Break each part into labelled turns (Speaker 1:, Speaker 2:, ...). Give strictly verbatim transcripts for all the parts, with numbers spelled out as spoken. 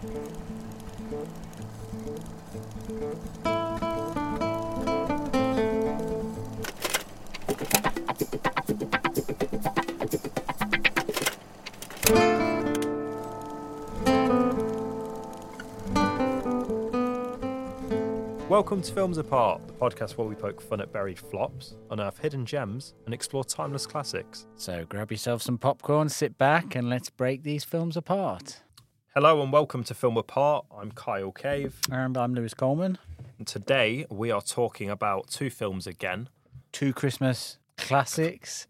Speaker 1: Welcome to Films Apart, the podcast where we poke fun at buried flops, unearth hidden gems, and explore timeless classics.
Speaker 2: So grab yourself some popcorn, sit back, and let's break these films apart.
Speaker 1: Hello and welcome to Film Apart. I'm Kyle Cave.
Speaker 2: And I'm Lewis Coleman.
Speaker 1: And today we are talking about two films again.
Speaker 2: Two Christmas classics.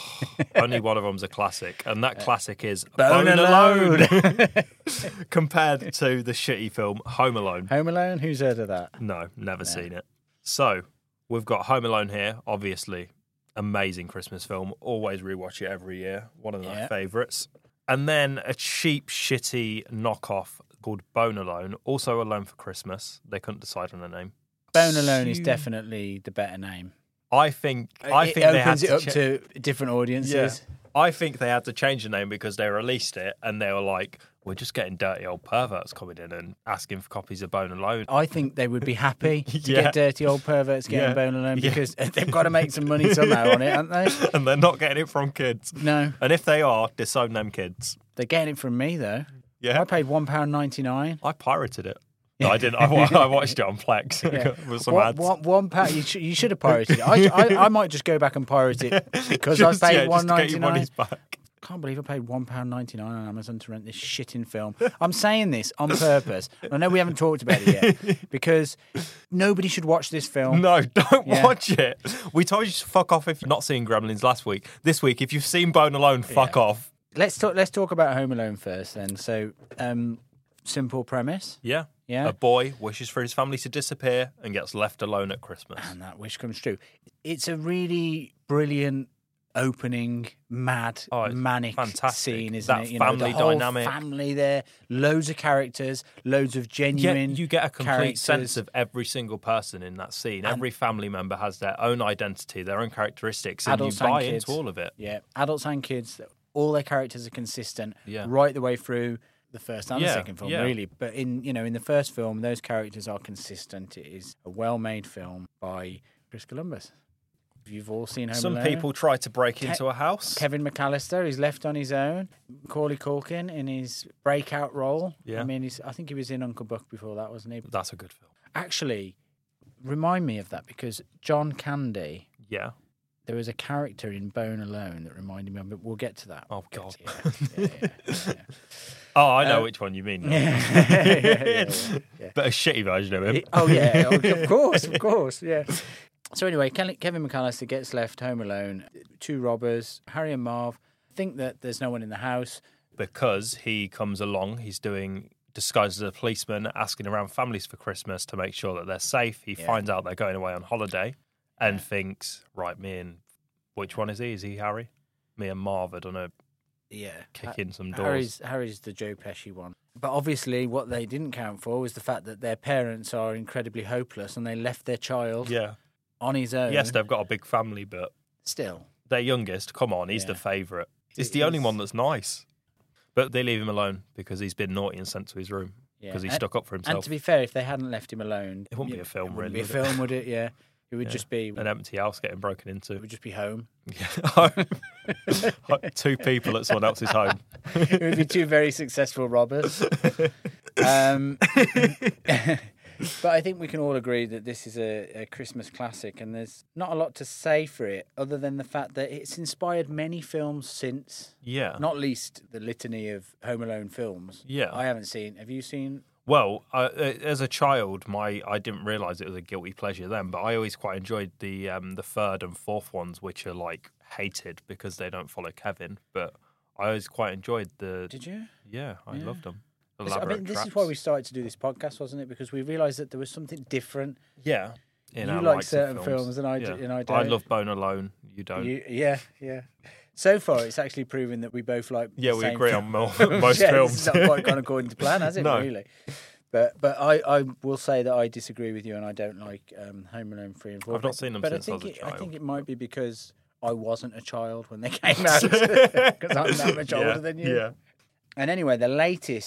Speaker 1: Only one of them's a classic, and that classic is
Speaker 2: Bone
Speaker 1: Bone
Speaker 2: Alone.
Speaker 1: Alone, compared to the shitty film Home Alone.
Speaker 2: Home Alone? Who's heard of that?
Speaker 1: No, never
Speaker 2: No.
Speaker 1: seen it. So, we've got Home Alone here, obviously. Amazing Christmas film. Always rewatch it every year. One of my
Speaker 2: Yeah.
Speaker 1: favourites. And then a cheap, shitty knockoff called Bone Alone, also Alone for Christmas. They couldn't decide on a name.
Speaker 2: Bone Alone is
Speaker 1: Huge.
Speaker 2: definitely the better name.
Speaker 1: I think I
Speaker 2: it
Speaker 1: think they had
Speaker 2: opens
Speaker 1: to
Speaker 2: it up
Speaker 1: cha-
Speaker 2: to different audiences.
Speaker 1: I think they had to change the name because they released it and they were like, we're just getting dirty old perverts coming in and asking for copies of Bone Alone.
Speaker 2: I think they would be happy to
Speaker 1: Yeah.
Speaker 2: get dirty old perverts getting
Speaker 1: Yeah.
Speaker 2: Bone Alone
Speaker 1: Yeah.
Speaker 2: because they've got to make some money somehow on it, haven't they?
Speaker 1: And they're not getting it from kids.
Speaker 2: No,
Speaker 1: And if they are, disown them kids.
Speaker 2: they're getting it from me though.
Speaker 1: Yeah.
Speaker 2: I paid one pound ninety-nine.
Speaker 1: I pirated it. No, I didn't. I, wa- I watched it on Plex
Speaker 2: Yeah.
Speaker 1: with some
Speaker 2: One,
Speaker 1: ads.
Speaker 2: one, one pound. You, sh- you should have pirated it. I, I, I might just go back and pirate it because
Speaker 1: Just-
Speaker 2: I paid
Speaker 1: yeah,
Speaker 2: one
Speaker 1: just to get your
Speaker 2: ninety-nine.
Speaker 1: money's back.
Speaker 2: Can't believe I paid one pound ninety-nine on Amazon to rent this shitting film. I'm saying this on purpose. I know we haven't talked about it yet because nobody should watch this film.
Speaker 1: No, don't
Speaker 2: Yeah.
Speaker 1: watch it. We told you to fuck off if you're not seeing Gremlins last week. This week, if you've seen Bone Alone, fuck
Speaker 2: Yeah.
Speaker 1: off.
Speaker 2: Let's talk. Let's talk about Home Alone first. Then, so um, simple premise.
Speaker 1: Yeah.
Speaker 2: Yeah.
Speaker 1: A boy wishes for his family to disappear and gets left alone at Christmas.
Speaker 2: And that wish comes true. It's a really brilliant opening, mad,
Speaker 1: Oh, it's
Speaker 2: manic
Speaker 1: fantastic.
Speaker 2: scene, isn't
Speaker 1: That
Speaker 2: it? You know,
Speaker 1: family
Speaker 2: the whole
Speaker 1: dynamic.
Speaker 2: family there, loads of characters, loads of
Speaker 1: Yeah,
Speaker 2: genuine.
Speaker 1: you get a complete
Speaker 2: characters.
Speaker 1: sense of every single person in that scene. Every family member has their own identity, their own characteristics, and
Speaker 2: Adults
Speaker 1: you
Speaker 2: and
Speaker 1: buy
Speaker 2: kids.
Speaker 1: into all of it.
Speaker 2: Yeah, adults and kids. All their characters are consistent
Speaker 1: Yeah.
Speaker 2: right the way through the first and
Speaker 1: Yeah,
Speaker 2: the second film,
Speaker 1: yeah.
Speaker 2: really. But in you know in the first film, those characters are consistent. It is a well-made film by Chris Columbus. You've all seen Home
Speaker 1: Some
Speaker 2: Alone.
Speaker 1: people try to break into a house.
Speaker 2: Kevin McAllister, he's left on his own. Macaulay Culkin in his breakout role.
Speaker 1: Yeah.
Speaker 2: I mean, he's, I think he was in Uncle Buck before that, wasn't he?
Speaker 1: That's a good film.
Speaker 2: Actually, remind me of that because John Candy,
Speaker 1: Yeah.
Speaker 2: there was a character in Bone Alone that reminded me of it. We'll get to that.
Speaker 1: Oh,
Speaker 2: We'll
Speaker 1: God.
Speaker 2: get to it. Yeah, yeah, yeah,
Speaker 1: Oh, I know
Speaker 2: Uh,
Speaker 1: which one you mean. now.
Speaker 2: yeah. yeah, yeah, yeah, yeah.
Speaker 1: But a shitty version of him.
Speaker 2: He- oh yeah, oh, of course, of course, yeah. So anyway, Ken- Kevin McAllister gets left home alone. Two robbers, Harry and Marv, think that there's no one in the house.
Speaker 1: Because he comes along, he's doing disguised as a policeman, asking around families for Christmas to make sure that they're safe. He
Speaker 2: Yeah.
Speaker 1: finds out they're going away on holiday and thinks, right, me and which one is he? Is he Harry? Me and Marv are gonna
Speaker 2: Yeah,
Speaker 1: kick in some doors.
Speaker 2: Harry's Harry's the Joe Pesci one. But obviously, what they didn't count for was the fact that their parents are incredibly hopeless, and they left their child
Speaker 1: Yeah.
Speaker 2: on his own.
Speaker 1: Yes, they've got a big family, but
Speaker 2: Still,
Speaker 1: their youngest, come on, he's
Speaker 2: Yeah.
Speaker 1: the favourite. He's
Speaker 2: It
Speaker 1: the only
Speaker 2: is-
Speaker 1: one that's nice. But they leave him alone because he's been naughty and sent to his room
Speaker 2: yeah.
Speaker 1: because he
Speaker 2: And-
Speaker 1: stuck up for
Speaker 2: And
Speaker 1: himself.
Speaker 2: to be fair, if they hadn't left him alone,
Speaker 1: It wouldn't be
Speaker 2: you-
Speaker 1: a film,
Speaker 2: it wouldn't
Speaker 1: really,
Speaker 2: Be a
Speaker 1: would it?
Speaker 2: film, would it? Yeah, it would
Speaker 1: Yeah.
Speaker 2: just be.
Speaker 1: An empty house getting broken into.
Speaker 2: It would just be home.
Speaker 1: Yeah. Two people at someone else's home.
Speaker 2: It would be two very successful robbers. Um, but I think we can all agree that this is a, a Christmas classic, and there's not a lot to say for it other than the fact that it's inspired many films since,
Speaker 1: Yeah.
Speaker 2: not least the litany of Home Alone films.
Speaker 1: Yeah.
Speaker 2: I haven't seen. Have you seen?
Speaker 1: Well, uh, as a child, my I didn't realise it was a guilty pleasure then, but I always quite enjoyed the um, the third and fourth ones, which are like hated because they don't follow Kevin. But I always quite enjoyed the.
Speaker 2: Did you?
Speaker 1: Yeah, I
Speaker 2: Yeah.
Speaker 1: loved them.
Speaker 2: This- I
Speaker 1: Elaborate
Speaker 2: mean, this
Speaker 1: traps.
Speaker 2: is why we started to do this podcast, wasn't it? Because we realised that there was something different.
Speaker 1: Yeah. In
Speaker 2: You
Speaker 1: our
Speaker 2: like
Speaker 1: likes of
Speaker 2: certain
Speaker 1: films.
Speaker 2: films and I d- and I
Speaker 1: I
Speaker 2: don't.
Speaker 1: love Bone Alone. You don't.
Speaker 2: You, yeah, yeah. So far, it's actually proven that we both like.
Speaker 1: yeah,
Speaker 2: the
Speaker 1: we
Speaker 2: same
Speaker 1: agree
Speaker 2: film.
Speaker 1: on mo- most
Speaker 2: yeah,
Speaker 1: films.
Speaker 2: This is not quite gone according to plan, has it?
Speaker 1: No.
Speaker 2: Really. But but I, I will say that I disagree with you, and I don't like um, Home Alone three and four.
Speaker 1: I've not seen them
Speaker 2: but
Speaker 1: since I
Speaker 2: I
Speaker 1: was
Speaker 2: think
Speaker 1: a
Speaker 2: it, I
Speaker 1: child.
Speaker 2: think it might be because I wasn't a child when they came out, because I'm that much older
Speaker 1: yeah,
Speaker 2: than you.
Speaker 1: Yeah.
Speaker 2: And anyway, the latest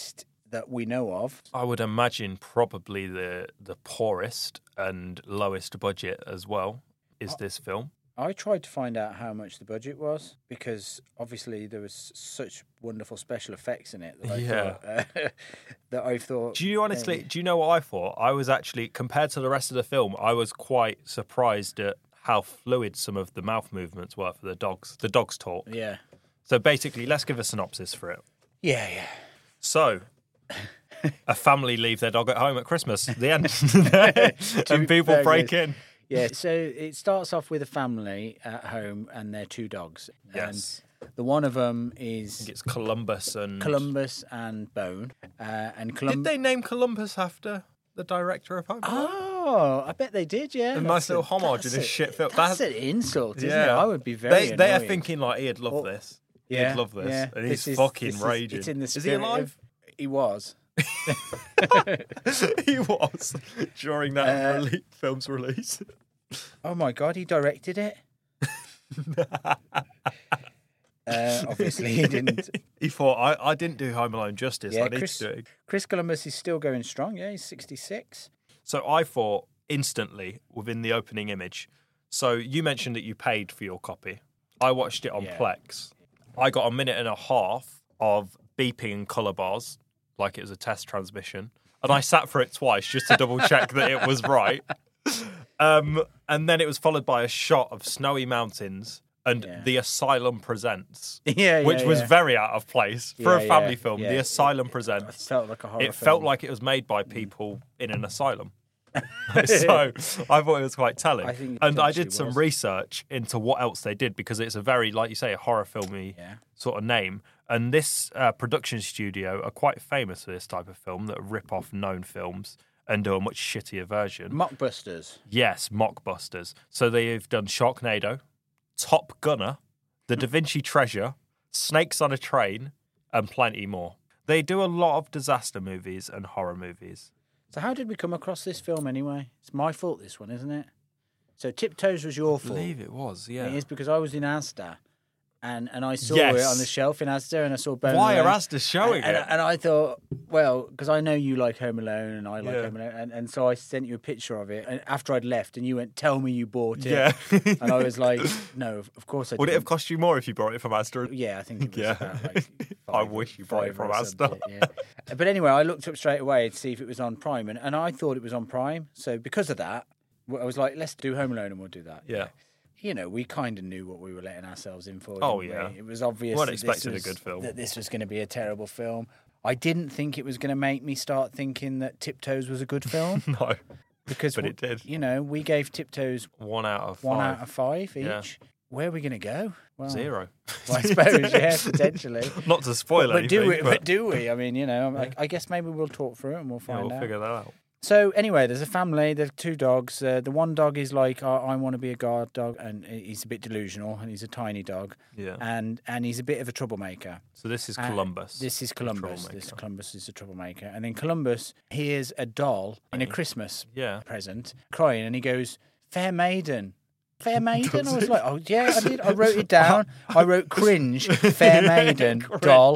Speaker 2: that we know of.
Speaker 1: I would imagine probably the the poorest and lowest budget as well is this film.
Speaker 2: I tried to find out how much the budget was because obviously there was such wonderful special effects in it that I
Speaker 1: Yeah.
Speaker 2: thought, uh, that I thought.
Speaker 1: Do you honestly,
Speaker 2: um,
Speaker 1: do you know what I thought? I was actually, compared to the rest of the film, I was quite surprised at how fluid some of the mouth movements were for the dogs. The dogs talk.
Speaker 2: Yeah.
Speaker 1: So basically, let's give a synopsis for it.
Speaker 2: Yeah, yeah.
Speaker 1: So, a family leave their dog at home at Christmas. The end. And people
Speaker 2: very
Speaker 1: break
Speaker 2: good.
Speaker 1: in.
Speaker 2: Yeah, so it starts off with a family at home and their two dogs.
Speaker 1: Yes.
Speaker 2: And the one of them
Speaker 1: I
Speaker 2: is
Speaker 1: think it's Columbus and...
Speaker 2: Columbus and Bone. Uh, and
Speaker 1: Did
Speaker 2: Columbus.
Speaker 1: they name Columbus after the director of Home Alone?
Speaker 2: Oh, I bet they did, yeah.
Speaker 1: A
Speaker 2: That's
Speaker 1: nice little homage
Speaker 2: that's
Speaker 1: in a
Speaker 2: a-
Speaker 1: shit film.
Speaker 2: That's
Speaker 1: That-
Speaker 2: an insult, isn't
Speaker 1: Yeah.
Speaker 2: it? I would be very
Speaker 1: They, they are
Speaker 2: annoyed.
Speaker 1: thinking like, he'd love
Speaker 2: Well,
Speaker 1: this.
Speaker 2: Yeah,
Speaker 1: He'd love this.
Speaker 2: yeah.
Speaker 1: And he's
Speaker 2: This is-
Speaker 1: fucking
Speaker 2: this is-
Speaker 1: raging.
Speaker 2: It's in the
Speaker 1: Is he
Speaker 2: spirit
Speaker 1: alive?
Speaker 2: of- He was.
Speaker 1: He was during that
Speaker 2: Uh,
Speaker 1: rele- film's release.
Speaker 2: Oh my god, he directed it. uh, obviously, he didn't.
Speaker 1: He thought, I, I didn't do Home Alone justice.
Speaker 2: Yeah,
Speaker 1: I need
Speaker 2: Chris-
Speaker 1: to do it.
Speaker 2: Chris Columbus is still going strong. Yeah, he's sixty-six.
Speaker 1: So I thought instantly within the opening image. So you mentioned that you paid for your copy. I watched it on
Speaker 2: Yeah.
Speaker 1: Plex. I got a minute and a half of beeping and colour bars, like it was a test transmission. And I sat for it twice just to double check that it was right. Um, and then it was followed by a shot of snowy mountains and
Speaker 2: Yeah.
Speaker 1: The Asylum Presents,
Speaker 2: Yeah,
Speaker 1: which
Speaker 2: yeah,
Speaker 1: was
Speaker 2: yeah.
Speaker 1: very out of place for
Speaker 2: Yeah,
Speaker 1: a family
Speaker 2: yeah,
Speaker 1: film.
Speaker 2: yeah.
Speaker 1: The Asylum
Speaker 2: It
Speaker 1: Presents.
Speaker 2: felt like a horror.
Speaker 1: It felt
Speaker 2: film.
Speaker 1: like it was made by people in an asylum. So I thought it was quite telling.
Speaker 2: I think it
Speaker 1: and I
Speaker 2: potentially
Speaker 1: did some
Speaker 2: was.
Speaker 1: research into what else they did because it's a very, like you say, a horror filmy
Speaker 2: Yeah.
Speaker 1: sort of name. And this uh, production studio are quite famous for this type of film that rip off known films and do a much shittier version.
Speaker 2: Mockbusters.
Speaker 1: Yes, mockbusters. So they've done Sharknado, Top Gunner, The Da Vinci Treasure, Snakes on a Train, and plenty more. They do a lot of disaster movies and horror movies.
Speaker 2: So how did we come across this film anyway? It's my fault, this one, isn't it? So Tiptoes was your
Speaker 1: I
Speaker 2: fault.
Speaker 1: believe it was, yeah.
Speaker 2: It is because I was in Asda, and and I saw
Speaker 1: Yes.
Speaker 2: it on the shelf in Asda, and I saw Bone
Speaker 1: Why are
Speaker 2: Alone.
Speaker 1: Asda showing
Speaker 2: and,
Speaker 1: it?
Speaker 2: And, and I thought, well, because I know you like Home Alone, and I like
Speaker 1: Yeah.
Speaker 2: Home Alone, and, and so I sent you a picture of it. And after I'd left, and you went, "Tell me you bought it."
Speaker 1: Yeah.
Speaker 2: And I was like, "No, of of course I."
Speaker 1: Would it have
Speaker 2: didn't."
Speaker 1: cost you more if you brought it from Asda?
Speaker 2: Yeah, I think it was
Speaker 1: Yeah.
Speaker 2: about like
Speaker 1: I
Speaker 2: five-
Speaker 1: wish you brought it
Speaker 2: five
Speaker 1: from
Speaker 2: or
Speaker 1: Asda.
Speaker 2: something, yeah. But anyway, I looked up straight away to see if it was on Prime, and, and I thought it was on Prime. So because of that, I was like, let's do Home Alone and we'll do that.
Speaker 1: Yeah.
Speaker 2: You know, we kind of knew what we were letting ourselves in for.
Speaker 1: Oh,
Speaker 2: didn't
Speaker 1: yeah.
Speaker 2: we? It was obvious
Speaker 1: Weren't
Speaker 2: that this
Speaker 1: expecting a
Speaker 2: was-
Speaker 1: good film.
Speaker 2: that this was going to be a terrible film. I didn't think it was going to make me start thinking that Tiptoes was a good film
Speaker 1: No.
Speaker 2: because,
Speaker 1: But it did.
Speaker 2: You know, we gave Tiptoes
Speaker 1: One out of five.
Speaker 2: one out of five each.
Speaker 1: Yeah.
Speaker 2: Where are we going to go? Well,
Speaker 1: Zero.
Speaker 2: Well, I suppose, yeah, potentially.
Speaker 1: Not to spoil
Speaker 2: But do
Speaker 1: anything,
Speaker 2: we? But do we? I mean, you know, I,
Speaker 1: Yeah.
Speaker 2: I guess maybe we'll talk through it and we'll
Speaker 1: yeah,
Speaker 2: find
Speaker 1: we'll
Speaker 2: out.
Speaker 1: figure that out.
Speaker 2: So anyway, there's a family. There's two dogs. Uh, the one dog is like, I, I want to be a guard dog, and he's a bit delusional, and he's a tiny dog,
Speaker 1: Yeah.
Speaker 2: and and he's a bit of a troublemaker.
Speaker 1: So this is
Speaker 2: Uh,
Speaker 1: Columbus.
Speaker 2: This is
Speaker 1: the
Speaker 2: Columbus.
Speaker 1: troublemaker.
Speaker 2: This Columbus is a troublemaker, and then Columbus hears a doll in a
Speaker 1: Right.
Speaker 2: Christmas
Speaker 1: Yeah.
Speaker 2: present crying, and he goes, "Fair maiden." Fair maiden.
Speaker 1: Does
Speaker 2: I was
Speaker 1: he?
Speaker 2: like, oh yeah, I did. I wrote it down. I wrote cringe. Fair maiden
Speaker 1: Cringe.
Speaker 2: doll.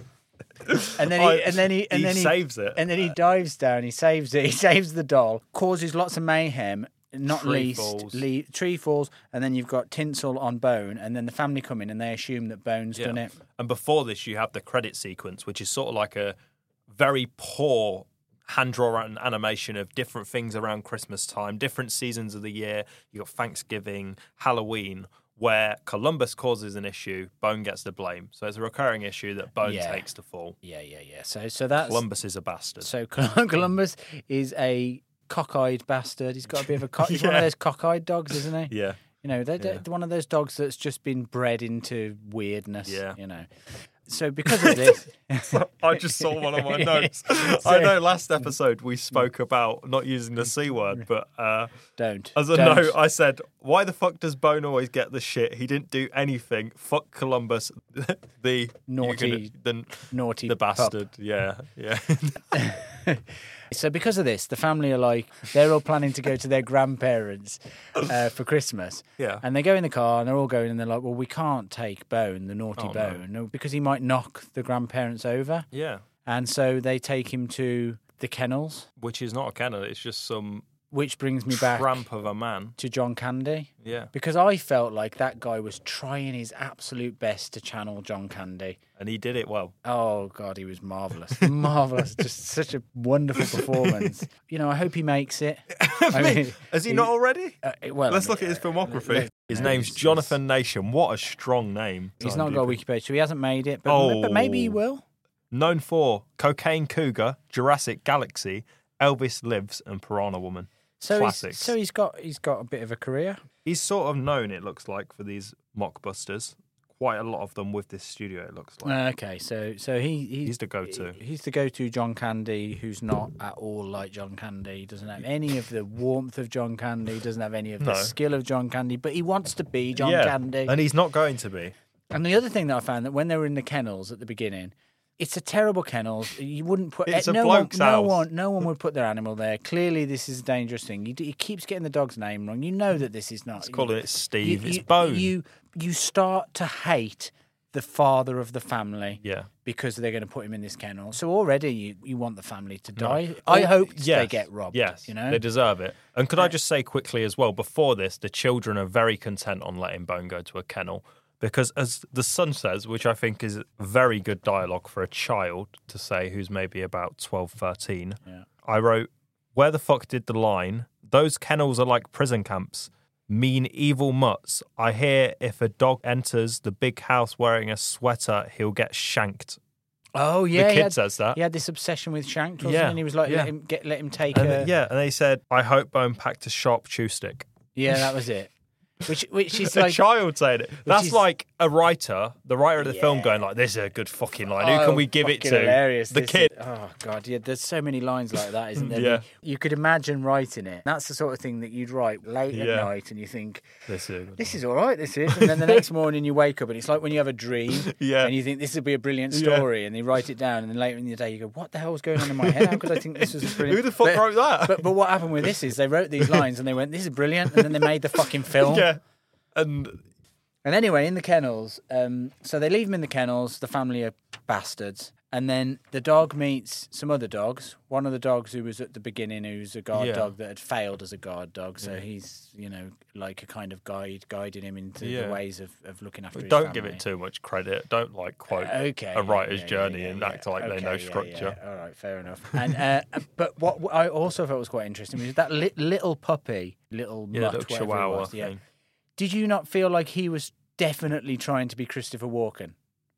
Speaker 2: And then he,
Speaker 1: I-
Speaker 2: and then he, and
Speaker 1: he
Speaker 2: then he
Speaker 1: saves it.
Speaker 2: and then he dives down. He saves it. He saves the doll. Causes lots of mayhem. Not
Speaker 1: Tree
Speaker 2: least,
Speaker 1: falls.
Speaker 2: le- tree falls, and then you've got tinsel on Bone, and then the family come in and they assume that Bone's done it.
Speaker 1: And before this, you have the credit sequence, which is sort of like a very poor hand drawn animation of different things around Christmas time, different seasons of the year. You got Thanksgiving, Halloween, where Columbus causes an issue, Bone gets the blame. So it's a recurring issue that Bone
Speaker 2: Yeah.
Speaker 1: takes to fall.
Speaker 2: Yeah, yeah, yeah. So, so that's
Speaker 1: Columbus is a bastard.
Speaker 2: so Columbus is a cockeyed bastard. He's got a bit of a cock. He's one of
Speaker 1: Yeah.
Speaker 2: those cockeyed dogs, isn't he?
Speaker 1: Yeah.
Speaker 2: You know, they're, they're
Speaker 1: Yeah.
Speaker 2: one of those dogs that's just been bred into weirdness.
Speaker 1: Yeah.
Speaker 2: You know. So because of this,
Speaker 1: I just saw one of my notes.
Speaker 2: So-
Speaker 1: I know last episode we spoke about not using the C word, but uh,
Speaker 2: don't.
Speaker 1: as a
Speaker 2: don't.
Speaker 1: note, I said, why the fuck does Bone always get the shit? He didn't do anything. Fuck Columbus, the
Speaker 2: Naughty
Speaker 1: the,
Speaker 2: naughty
Speaker 1: the
Speaker 2: pup.
Speaker 1: bastard. Yeah, yeah.
Speaker 2: So because of this, the family are like, they're all planning to go to their grandparents uh, for Christmas.
Speaker 1: Yeah.
Speaker 2: And they go in the car and they're all going and they're like, well, we can't take Bone, the naughty
Speaker 1: Oh, no.
Speaker 2: Bone, no, because he might knock the grandparents over.
Speaker 1: Yeah.
Speaker 2: And so they take him to the kennels,
Speaker 1: Which is not a kennel, it's just some
Speaker 2: which brings me back
Speaker 1: tramp of a man.
Speaker 2: to John Candy.
Speaker 1: Yeah.
Speaker 2: Because I felt like that guy was trying his absolute best to channel John Candy.
Speaker 1: And he did it well.
Speaker 2: Oh, God, he was marvellous. Marvellous. Just such a wonderful performance. You know, I hope he makes it. I mean,
Speaker 1: Has he not already?
Speaker 2: Uh, well,
Speaker 1: Let's
Speaker 2: I mean,
Speaker 1: look at his filmography.
Speaker 2: uh,
Speaker 1: His
Speaker 2: no,
Speaker 1: name's
Speaker 2: he's-
Speaker 1: Jonathan Nation. What a strong name.
Speaker 2: He's not got a Wikipedia, so he hasn't made it. But,
Speaker 1: Oh.
Speaker 2: but maybe he will.
Speaker 1: Known for Cocaine Cougar, Jurassic Galaxy, Elvis Lives, and Piranha Woman.
Speaker 2: So
Speaker 1: Classics.
Speaker 2: he's, so he's got he's got a bit of a career.
Speaker 1: He's sort of known, it looks like, for these mockbusters. Quite a lot of them with this studio, it looks like.
Speaker 2: Uh, okay, so so he, he
Speaker 1: He's the go-to.
Speaker 2: He's the go-to John Candy, who's not at all like John Candy. He doesn't have any of the warmth of John Candy. He doesn't have any of the
Speaker 1: No.
Speaker 2: skill of John Candy, but he wants to be John
Speaker 1: yeah.
Speaker 2: Candy.
Speaker 1: And he's not going to be.
Speaker 2: And the other thing that I found that when they were in the kennels at the beginning, it's a terrible kennels. You wouldn't put
Speaker 1: It's
Speaker 2: eh,
Speaker 1: a
Speaker 2: no one,
Speaker 1: bloke's
Speaker 2: no
Speaker 1: house.
Speaker 2: one, no one would put their animal there. Clearly, this is a dangerous thing. He, he keeps getting the dog's name wrong. You know that this is not.
Speaker 1: It's calling it Steve.
Speaker 2: You,
Speaker 1: it's
Speaker 2: you,
Speaker 1: Bone.
Speaker 2: You you start to hate the father of the family.
Speaker 1: yeah.
Speaker 2: Because they're going to put him in this kennel. So already you, you want the family to
Speaker 1: No.
Speaker 2: die. I
Speaker 1: Oh,
Speaker 2: hope
Speaker 1: yes.
Speaker 2: they get robbed.
Speaker 1: Yes,
Speaker 2: you know.
Speaker 1: they deserve it. And could I just say quickly as well, before this, the children are very content on letting Bone go to a kennel because, as the son says, which I think is very good dialogue for a child to say who's maybe about twelve, thirteen,
Speaker 2: Yeah.
Speaker 1: I wrote, "Where the fuck did the line? Those kennels are like prison camps. Mean evil mutts. I hear if a dog enters the big house wearing a sweater, he'll get shanked."
Speaker 2: Oh yeah,
Speaker 1: the
Speaker 2: he
Speaker 1: kid
Speaker 2: had,
Speaker 1: says that.
Speaker 2: he had this obsession with Shank, wasn't
Speaker 1: Yeah,
Speaker 2: he? And he was like,
Speaker 1: yeah.
Speaker 2: let him get, let him take.
Speaker 1: And,
Speaker 2: a,
Speaker 1: yeah, and they said, "I hope Bone packed a sharp chew stick."
Speaker 2: yeah, that was it. Which which is
Speaker 1: a
Speaker 2: like
Speaker 1: child saying it. That's
Speaker 2: is-
Speaker 1: like a writer, the writer of the film,
Speaker 2: Yeah.
Speaker 1: going like, "This is a good fucking line. Who
Speaker 2: oh,
Speaker 1: can we give it
Speaker 2: fucking
Speaker 1: to?"
Speaker 2: Hilarious.
Speaker 1: The
Speaker 2: This
Speaker 1: kid.
Speaker 2: is- oh god, yeah. There's so many lines like that, isn't there?
Speaker 1: Yeah.
Speaker 2: You could imagine writing it. That's the sort of thing that you'd write late at
Speaker 1: Yeah.
Speaker 2: night, and you think,
Speaker 1: This is a good
Speaker 2: this is all right, this is. And then the next morning you wake up and it's like when you have a dream
Speaker 1: Yeah.
Speaker 2: and you think this would be a brilliant
Speaker 1: Yeah.
Speaker 2: story and you write it down and then later in the day you go, what the hell's going on in my head? How could I think this was a brilliant...
Speaker 1: Who the fuck
Speaker 2: but,
Speaker 1: wrote that?
Speaker 2: But, but what happened with this is they wrote these lines and they went, this is brilliant, and then they made the fucking film.
Speaker 1: Yeah, and
Speaker 2: And anyway, in the kennels, um, so they leave him in the kennels, the family are bastards. And then the dog meets some other dogs. One of the dogs who was at the beginning, who's a guard
Speaker 1: Yeah.
Speaker 2: dog that had failed as a guard dog. So he's, you know, like a kind of guide, guiding him into
Speaker 1: Yeah.
Speaker 2: the ways of, of looking after his
Speaker 1: don't
Speaker 2: family.
Speaker 1: give it too much credit. Don't like quote
Speaker 2: Okay,
Speaker 1: a writer's
Speaker 2: yeah, yeah,
Speaker 1: journey
Speaker 2: yeah,
Speaker 1: and
Speaker 2: yeah.
Speaker 1: act like they
Speaker 2: Okay,
Speaker 1: know
Speaker 2: yeah,
Speaker 1: structure.
Speaker 2: yeah. All right, fair enough. And uh, but what, what I also felt was quite interesting was that li- little puppy, little
Speaker 1: Yeah,
Speaker 2: mutt,
Speaker 1: little
Speaker 2: whatever it
Speaker 1: chihuahua
Speaker 2: was, yeah.
Speaker 1: thing.
Speaker 2: Did you not feel like he was definitely trying to be Christopher Walken?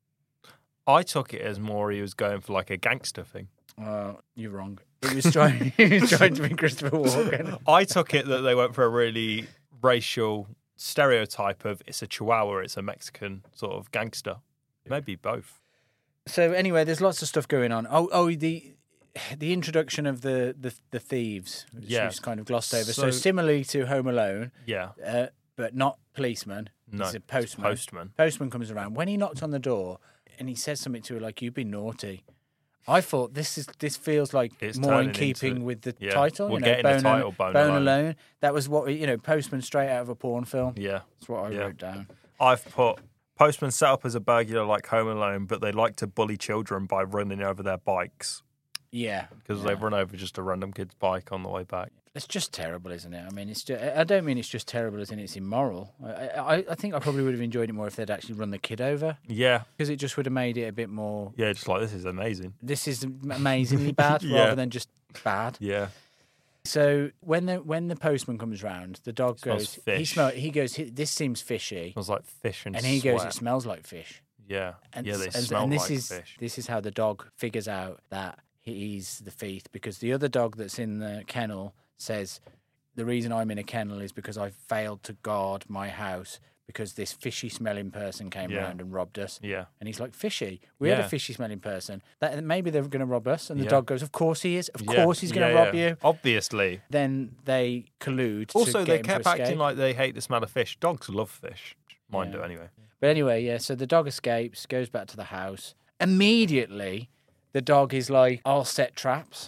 Speaker 1: I took it as more he was going for like a gangster thing.
Speaker 2: Uh, you're wrong. He was trying. he was trying to be Christopher Walken.
Speaker 1: I took it that they went for a really racial stereotype of it's a Chihuahua, it's a Mexican sort of gangster. Maybe both.
Speaker 2: So anyway, there's lots of stuff going on. Oh, oh, the the introduction of the the, the thieves, which
Speaker 1: Yeah.
Speaker 2: was kind of glossed over. So,
Speaker 1: So-
Speaker 2: similarly to Home Alone,
Speaker 1: Yeah.
Speaker 2: uh, but not policeman.
Speaker 1: No,
Speaker 2: He's a
Speaker 1: it's
Speaker 2: postman.
Speaker 1: postman.
Speaker 2: Postman comes around. When he knocked on the door and he said something to her like, "You've been naughty," I thought this is this feels like
Speaker 1: It's
Speaker 2: more in
Speaker 1: turning
Speaker 2: keeping
Speaker 1: into-
Speaker 2: with the
Speaker 1: yeah.
Speaker 2: title.
Speaker 1: We'll
Speaker 2: you know,
Speaker 1: get in the
Speaker 2: Bone,
Speaker 1: title, Bone
Speaker 2: Bone
Speaker 1: Alone.
Speaker 2: Alone. That was what you know. Postman straight out of a porn film.
Speaker 1: Yeah.
Speaker 2: That's what I
Speaker 1: Yeah.
Speaker 2: wrote down.
Speaker 1: I've put postman set up as a burglar like Home Alone, but they like to bully children by running over their bikes
Speaker 2: Yeah,
Speaker 1: because
Speaker 2: yeah.
Speaker 1: they've run over just a random kid's bike on the way back.
Speaker 2: It's just terrible, isn't it? I mean, it's just, I don't mean it's just terrible as in it's immoral. I, I, I think I probably would have enjoyed it more if they'd actually run the kid over,
Speaker 1: Yeah.
Speaker 2: because it just would have made it a bit more.
Speaker 1: Yeah, just like this is amazing.
Speaker 2: This is amazingly bad,
Speaker 1: Yeah.
Speaker 2: rather than just bad.
Speaker 1: Yeah.
Speaker 2: So when the when the postman comes round, the dog
Speaker 1: Smells
Speaker 2: goes. He
Speaker 1: fish.
Speaker 2: smell. He goes. This seems fishy,
Speaker 1: Smells like fish and
Speaker 2: and he goes.
Speaker 1: sweat.
Speaker 2: It smells like fish.
Speaker 1: Yeah.
Speaker 2: And,
Speaker 1: yeah, they
Speaker 2: and,
Speaker 1: smell
Speaker 2: and this
Speaker 1: like
Speaker 2: is
Speaker 1: fish.
Speaker 2: this is how the dog figures out that he's the thief, because the other dog that's in the kennel says, "The reason I'm in a kennel is because I failed to guard my house because this fishy smelling person came
Speaker 1: Yeah.
Speaker 2: round and robbed us."
Speaker 1: Yeah.
Speaker 2: And he's like, "Fishy? We had
Speaker 1: Yeah.
Speaker 2: a fishy smelling person. That maybe they're going to rob us." And the
Speaker 1: Yeah.
Speaker 2: dog goes, "Of course he is. Of
Speaker 1: Yeah.
Speaker 2: course he's going to
Speaker 1: Yeah,
Speaker 2: rob
Speaker 1: yeah.
Speaker 2: you."
Speaker 1: Obviously.
Speaker 2: Then they collude.
Speaker 1: Also,
Speaker 2: to
Speaker 1: they
Speaker 2: get him
Speaker 1: kept
Speaker 2: to
Speaker 1: acting
Speaker 2: escape.
Speaker 1: like they hate the smell of fish. Dogs love fish. Mine
Speaker 2: Yeah.
Speaker 1: do anyway.
Speaker 2: But anyway, yeah, so the dog escapes, goes back to the house. Immediately, the dog is like, "I'll set traps."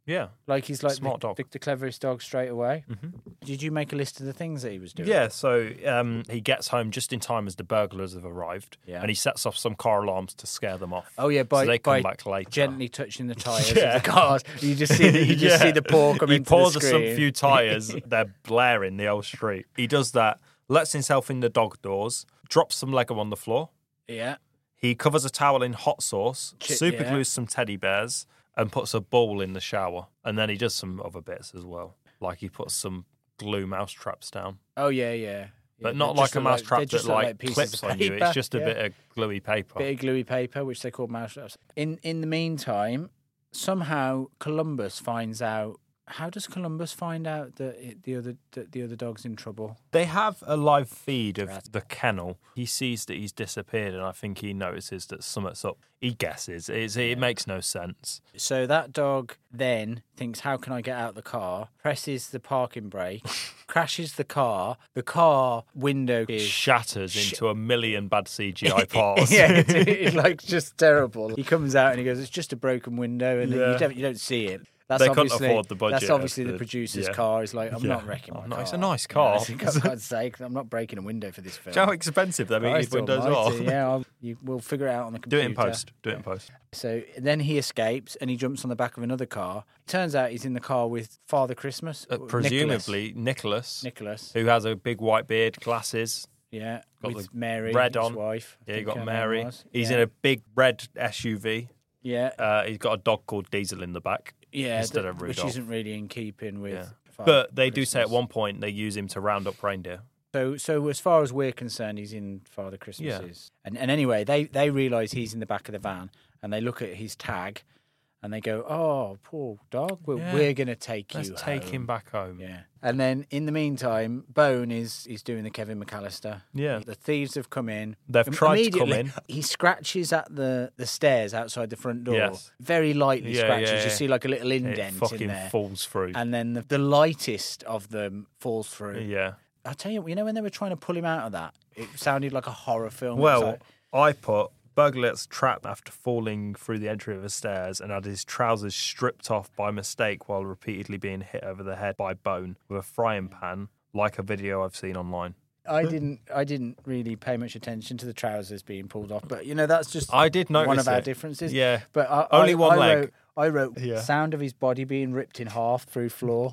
Speaker 1: Yeah.
Speaker 2: Like he's like
Speaker 1: Smart
Speaker 2: the,
Speaker 1: dog.
Speaker 2: the, the cleverest dog straight away.
Speaker 1: Mm-hmm.
Speaker 2: Did you make a list of the things that he was doing?
Speaker 1: Yeah, so um, he gets home just in time as the burglars have arrived,
Speaker 2: Yeah.
Speaker 1: and he sets off some car alarms to scare them off.
Speaker 2: Oh yeah, by,
Speaker 1: so they
Speaker 2: by
Speaker 1: come back later.
Speaker 2: gently touching the tyres
Speaker 1: Yeah.
Speaker 2: of the cars. You just see the, you just
Speaker 1: Yeah.
Speaker 2: see the paw come
Speaker 1: He
Speaker 2: into
Speaker 1: pours
Speaker 2: the
Speaker 1: some
Speaker 2: screen.
Speaker 1: few tyres, they're blaring the old street. He does that, lets himself in the dog doors, drops some Lego on the floor.
Speaker 2: Yeah.
Speaker 1: He covers a towel in hot sauce,
Speaker 2: Ch-
Speaker 1: super
Speaker 2: yeah.
Speaker 1: glues some teddy bears, and puts a ball in the shower. And then he does some other bits as well. Like he puts some glue mouse traps down.
Speaker 2: Oh yeah, yeah.
Speaker 1: But
Speaker 2: Yeah,
Speaker 1: not
Speaker 2: they
Speaker 1: like
Speaker 2: just
Speaker 1: a
Speaker 2: look
Speaker 1: mouse
Speaker 2: they
Speaker 1: trap
Speaker 2: just
Speaker 1: that
Speaker 2: look
Speaker 1: like
Speaker 2: pieces
Speaker 1: clips
Speaker 2: of
Speaker 1: on you.
Speaker 2: paper,
Speaker 1: It's just a
Speaker 2: yeah.
Speaker 1: bit of gluey paper.
Speaker 2: Bit of gluey paper, which they call mouse traps. In in the meantime, somehow Columbus finds out. How does Columbus find out that it, the other that the other dog's in trouble?
Speaker 1: They have a live feed of
Speaker 2: Right.
Speaker 1: the kennel. He sees that he's disappeared, and I think he notices that something's up. He guesses. It's, it makes no sense.
Speaker 2: So that dog then thinks, "How can I get out the car?" Presses the parking brake, crashes the car. The car window is
Speaker 1: Shatters
Speaker 2: Sh-
Speaker 1: into a million bad C G I parts.
Speaker 2: yeah, it's, it's like just terrible. He comes out and he goes, "It's just a broken window," and
Speaker 1: Yeah.
Speaker 2: you don't you don't see it. That's
Speaker 1: They couldn't
Speaker 2: obviously,
Speaker 1: afford the budget
Speaker 2: That's obviously
Speaker 1: of
Speaker 2: the,
Speaker 1: the-
Speaker 2: producer's
Speaker 1: yeah.
Speaker 2: car. He's like, I'm
Speaker 1: Yeah.
Speaker 2: not wrecking my
Speaker 1: Oh, no,
Speaker 2: car.
Speaker 1: it's a nice car.
Speaker 2: You know, for God's sake, I'm not breaking a window for this film.
Speaker 1: Do you know how expensive them
Speaker 2: Christ
Speaker 1: heated windows are?
Speaker 2: almighty, Yeah, I'll, you, we'll figure it out on the
Speaker 1: Do
Speaker 2: computer.
Speaker 1: it in post. Do it in post.
Speaker 2: So then he escapes and he jumps on the back of another car. Turns out he's in the car with Father Christmas.
Speaker 1: Uh, presumably, Nicholas,
Speaker 2: Nicholas.
Speaker 1: who has a big white beard, glasses.
Speaker 2: Yeah,
Speaker 1: Got
Speaker 2: with
Speaker 1: the
Speaker 2: Mary,
Speaker 1: red
Speaker 2: his
Speaker 1: on.
Speaker 2: wife. I
Speaker 1: Yeah, you
Speaker 2: think
Speaker 1: got
Speaker 2: her name
Speaker 1: Mary.
Speaker 2: was.
Speaker 1: He's
Speaker 2: yeah.
Speaker 1: in a big red S U V.
Speaker 2: Yeah,
Speaker 1: Uh, he's got a dog called Diesel in the back.
Speaker 2: yeah,
Speaker 1: instead
Speaker 2: th-
Speaker 1: of
Speaker 2: which
Speaker 1: Rudolph.
Speaker 2: isn't really in keeping with.
Speaker 1: Yeah.
Speaker 2: Father
Speaker 1: But they do say at
Speaker 2: Christmas.
Speaker 1: one point they use him to round up reindeer.
Speaker 2: So, so as far as we're concerned, he's in Father Christmas's. And and anyway, they they realise he's in the back of the van, and they look at his tag, and they go, "Oh, poor dog. We're,
Speaker 1: Yeah.
Speaker 2: we're going to take
Speaker 1: Let's
Speaker 2: you.
Speaker 1: take
Speaker 2: home."
Speaker 1: him back home.
Speaker 2: Yeah. And then in the meantime, Bone is is doing the Kevin McAllister.
Speaker 1: Yeah.
Speaker 2: The thieves have come in.
Speaker 1: They've
Speaker 2: Im-
Speaker 1: tried to come
Speaker 2: immediately,
Speaker 1: in.
Speaker 2: He scratches at the, the stairs outside the front door.
Speaker 1: Yes.
Speaker 2: Very lightly
Speaker 1: Yeah,
Speaker 2: scratches.
Speaker 1: yeah,
Speaker 2: You
Speaker 1: yeah.
Speaker 2: see like a little
Speaker 1: It
Speaker 2: indent in
Speaker 1: fucking
Speaker 2: there.
Speaker 1: falls through.
Speaker 2: And then the, the lightest of them falls through.
Speaker 1: yeah.
Speaker 2: I'll tell you, you know, when they were trying to pull him out of that, it sounded like a horror film. It was
Speaker 1: Well,
Speaker 2: like-
Speaker 1: I put burglar's trapped after falling through the entry of the stairs and had his trousers stripped off by mistake while repeatedly being hit over the head by Bone with a frying pan, like a video I've seen online.
Speaker 2: I didn't, I didn't really pay much attention to the trousers being pulled off, but you know, that's just
Speaker 1: I did notice
Speaker 2: one of our
Speaker 1: it.
Speaker 2: differences.
Speaker 1: Yeah.
Speaker 2: But I,
Speaker 1: Only
Speaker 2: I,
Speaker 1: one
Speaker 2: I
Speaker 1: leg.
Speaker 2: Wrote, I wrote
Speaker 1: Yeah.
Speaker 2: sound of his body being ripped in half through floor.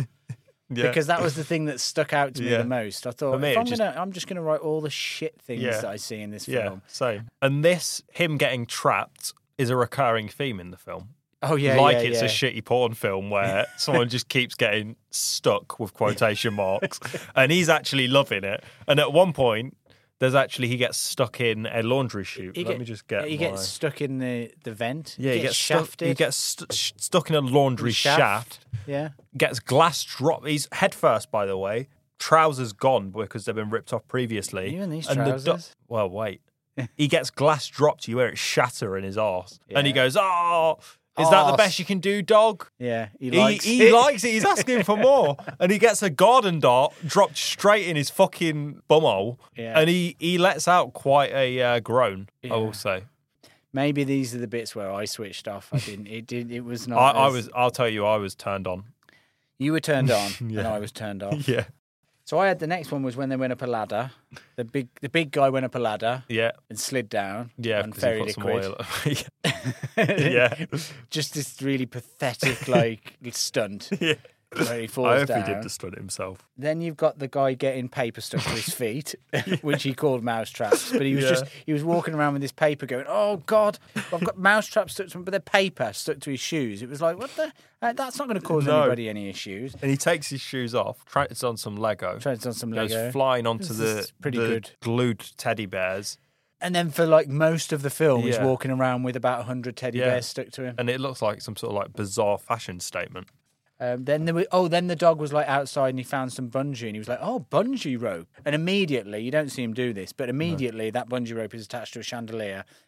Speaker 1: Yeah.
Speaker 2: Because that was the thing that stuck out to me
Speaker 1: Yeah.
Speaker 2: the most. I thought,
Speaker 1: For me,
Speaker 2: if
Speaker 1: it
Speaker 2: I'm
Speaker 1: just-
Speaker 2: gonna, I'm just gonna write all the shit things
Speaker 1: Yeah.
Speaker 2: that I see in this
Speaker 1: yeah,
Speaker 2: film.
Speaker 1: same. And this, him getting trapped, is a recurring theme in the film.
Speaker 2: Oh yeah,
Speaker 1: like
Speaker 2: yeah,
Speaker 1: it's
Speaker 2: yeah.
Speaker 1: a shitty porn film where someone just keeps getting stuck with quotation marks, and he's actually loving it. And at one point, there's actually he gets stuck in a laundry chute.
Speaker 2: He
Speaker 1: Let
Speaker 2: get-
Speaker 1: me just get.
Speaker 2: He
Speaker 1: my...
Speaker 2: gets stuck in the, the vent.
Speaker 1: Yeah,
Speaker 2: he
Speaker 1: he
Speaker 2: gets
Speaker 1: gets stuck.
Speaker 2: shafted.
Speaker 1: He gets st- sh- stuck in a laundry
Speaker 2: The
Speaker 1: shaft.
Speaker 2: shaft. Yeah.
Speaker 1: Gets glass drop. He's head first, by the way. Trousers gone because they've been ripped off previously.
Speaker 2: Even these
Speaker 1: And the do-
Speaker 2: trousers?
Speaker 1: well, wait. He gets glass dropped. You hear it shatter in his arse, and he
Speaker 2: Yeah.
Speaker 1: goes, "Oh, is that the
Speaker 2: Arse.
Speaker 1: best you can do, dog?"
Speaker 2: Yeah, he
Speaker 1: He,
Speaker 2: likes
Speaker 1: he
Speaker 2: it.
Speaker 1: likes it. He's asking for more, and he gets a garden dart dropped straight in his fucking bumhole,
Speaker 2: Yeah.
Speaker 1: and he, he lets out quite a uh, groan. I
Speaker 2: Yeah.
Speaker 1: will say.
Speaker 2: Maybe these are the bits where I switched off. I didn't. It did. It was not.
Speaker 1: I, I
Speaker 2: as-
Speaker 1: was. I'll tell you, I was turned on.
Speaker 2: You were turned on,
Speaker 1: Yeah.
Speaker 2: and I was turned off.
Speaker 1: Yeah,
Speaker 2: So I had the next one was when they went up a ladder. The big, the big guy went up a ladder
Speaker 1: yeah,
Speaker 2: and slid down.
Speaker 1: yeah.
Speaker 2: on
Speaker 1: Because
Speaker 2: fairy
Speaker 1: he put some
Speaker 2: liquid.
Speaker 1: oil. yeah,
Speaker 2: Just this really pathetic like stunt
Speaker 1: yeah.
Speaker 2: where he falls
Speaker 1: I hope
Speaker 2: down.
Speaker 1: he did the stunt himself.
Speaker 2: Then you've got the guy getting paper stuck to his feet, which he called mouse traps. But he was
Speaker 1: Yeah.
Speaker 2: just he was walking around with this paper, going, "Oh God, I've got mouse traps stuck to him," but they're paper stuck to his shoes. It was like, what the? Uh, That's not going to cause
Speaker 1: No.
Speaker 2: anybody any issues.
Speaker 1: And he takes his shoes off, tries on some Lego,
Speaker 2: Tried on some
Speaker 1: goes
Speaker 2: Lego,
Speaker 1: flying onto
Speaker 2: This
Speaker 1: the,
Speaker 2: is pretty
Speaker 1: the
Speaker 2: good.
Speaker 1: glued teddy bears,
Speaker 2: and then for like most of the film, he's
Speaker 1: Yeah.
Speaker 2: walking around with about a hundred teddy
Speaker 1: Yeah.
Speaker 2: bears stuck to him.
Speaker 1: and it looks like some sort of like bizarre fashion statement.
Speaker 2: Um, then there was, oh, then the dog was like outside and he found some bungee and he was like, "Oh, bungee rope!" And immediately, you don't see him do this, but immediately that bungee rope is attached to a chandelier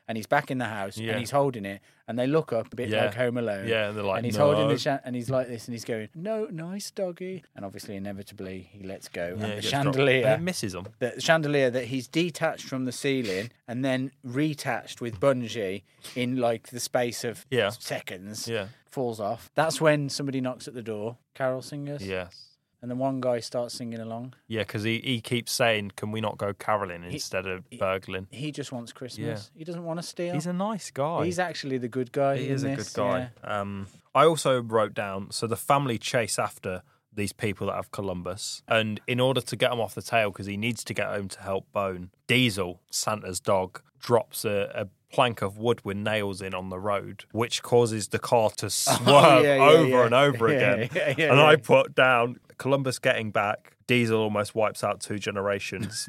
Speaker 2: and he's back in the house,
Speaker 1: Yeah.
Speaker 2: and he's holding it, and they look up a bit
Speaker 1: Yeah.
Speaker 2: like Home Alone.
Speaker 1: Yeah, and they're like,
Speaker 2: and he's
Speaker 1: no.
Speaker 2: holding the cha- and he's like this, and he's going, "No, nice doggy," and obviously, inevitably, he lets go,
Speaker 1: Yeah,
Speaker 2: and
Speaker 1: it
Speaker 2: the
Speaker 1: gets dropped.
Speaker 2: chandelier,
Speaker 1: And it misses him.
Speaker 2: the chandelier that he's detached from the ceiling and then reattached with bungee in like the space of
Speaker 1: Yeah.
Speaker 2: seconds,
Speaker 1: Yeah.
Speaker 2: falls off. That's when somebody knocks at the door. Carol singers.
Speaker 1: Yes.
Speaker 2: And then one guy starts singing along.
Speaker 1: Yeah, because he, he keeps saying, can we not go caroling instead of burgling?
Speaker 2: He just wants Christmas. He doesn't want to steal.
Speaker 1: He's a nice guy.
Speaker 2: He's actually the good guy.
Speaker 1: He
Speaker 2: in
Speaker 1: is a
Speaker 2: this,
Speaker 1: good guy. Um, I also wrote down, so the family chase after these people that have Columbus, and in order to get him off the tail, because he needs to get home to help Bone, Diesel, Santa's dog, drops a, a plank of wood with nails in on the road, which causes the car to swerve
Speaker 2: Oh, yeah, yeah,
Speaker 1: over
Speaker 2: yeah.
Speaker 1: and over
Speaker 2: Yeah,
Speaker 1: again.
Speaker 2: yeah, yeah,
Speaker 1: and
Speaker 2: yeah.
Speaker 1: I put down Columbus getting back, Diesel almost wipes out two generations.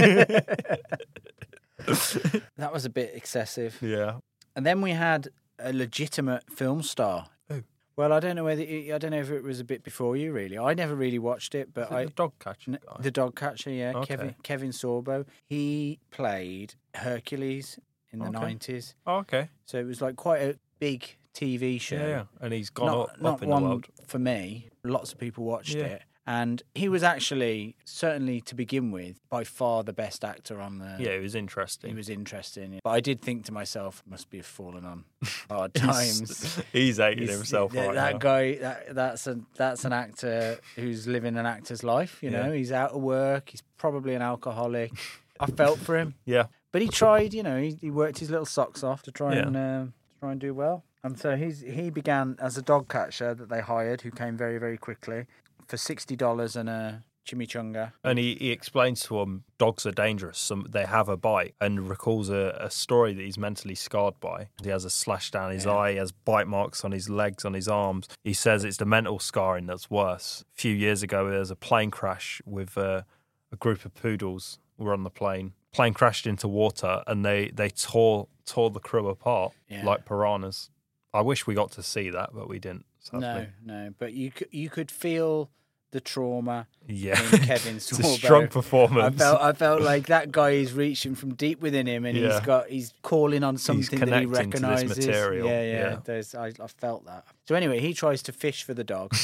Speaker 2: That was a bit excessive.
Speaker 1: Yeah.
Speaker 2: And then we had a legitimate film star.
Speaker 1: Who?
Speaker 2: Well, I don't know whether I don't know if it was a bit before you. Really, I never really watched it, but
Speaker 1: Is it
Speaker 2: I
Speaker 1: the dog catcher
Speaker 2: N-
Speaker 1: guy?
Speaker 2: The dog catcher, yeah.
Speaker 1: Okay.
Speaker 2: Kevin Kevin Sorbo. He played Hercules in the
Speaker 1: Okay.
Speaker 2: nineties.
Speaker 1: Oh, okay.
Speaker 2: So it was like quite a big T V show.
Speaker 1: Yeah, yeah. And he's gone
Speaker 2: Not,
Speaker 1: up,
Speaker 2: not
Speaker 1: up in
Speaker 2: one
Speaker 1: the world.
Speaker 2: for me. Lots of people watched
Speaker 1: Yeah.
Speaker 2: it. And he was actually, certainly to begin with, by far the best actor on the...
Speaker 1: Yeah, it was interesting.
Speaker 2: He was interesting. But I did think to myself, must be fallen on hard times.
Speaker 1: He's, he's hating
Speaker 2: He's-
Speaker 1: himself
Speaker 2: that,
Speaker 1: right
Speaker 2: that
Speaker 1: now.
Speaker 2: guy that, that's a that's an actor who's living an actor's life, you know.
Speaker 1: Yeah.
Speaker 2: He's out of work, he's probably an alcoholic. I felt for him,
Speaker 1: Yeah.
Speaker 2: but he tried, you know, he, he worked his little socks off to try
Speaker 1: Yeah.
Speaker 2: and uh, try and do well. And so he's he began as a dog catcher that they hired, who came very very quickly for sixty dollars and a chimichanga.
Speaker 1: And he, he explains to them dogs are dangerous. Some they have a bite, and recalls a, a story that he's mentally scarred by. He has a slash down his
Speaker 2: Yeah.
Speaker 1: eye, he has bite marks on his legs, on his arms. He says it's the mental scarring that's worse. A few years ago, there was a plane crash with uh, a group of poodles who were on the plane. Plane crashed into water, and they, they tore tore the crew apart
Speaker 2: Yeah.
Speaker 1: like piranhas. I wish we got to see that, but we didn't. Sadly.
Speaker 2: No, no, but you c- you could feel the trauma
Speaker 1: Yeah,
Speaker 2: in Kevin
Speaker 1: it's a
Speaker 2: Sorbo.
Speaker 1: strong
Speaker 2: I
Speaker 1: performance.
Speaker 2: felt I felt like that guy is reaching from deep within him, and
Speaker 1: Yeah.
Speaker 2: he's got he's calling on something that he
Speaker 1: connecting to this
Speaker 2: recognises.
Speaker 1: material.
Speaker 2: Yeah, yeah.
Speaker 1: Yeah.
Speaker 2: There's I, I felt that. So anyway, he tries to fish for the dog